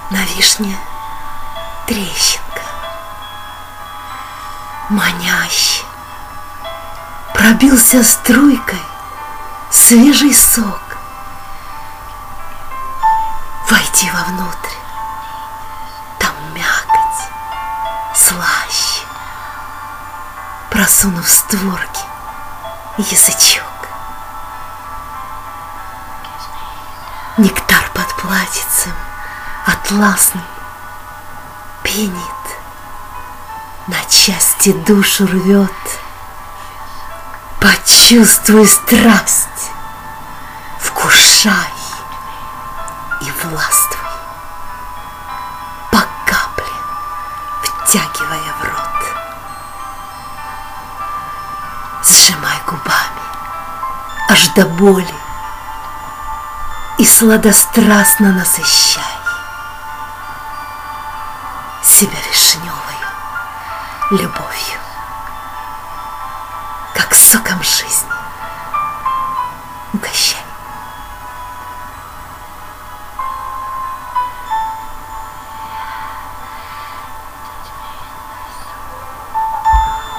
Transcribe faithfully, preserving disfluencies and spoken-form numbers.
На вишне трещинка, маняще пробился струйкой свежий сок. Войди вовнутрь, там мякоть слаще, просунув створки язычок. Нектар под платьицем атласным пенит, на части душу рвет. Почувствуй страсть, вкушай и властвуй, по капле втягивая в рот. Сжимай губами аж до боли и сладострастно насыщай себя вишневою любовью, как соком жизни угощай.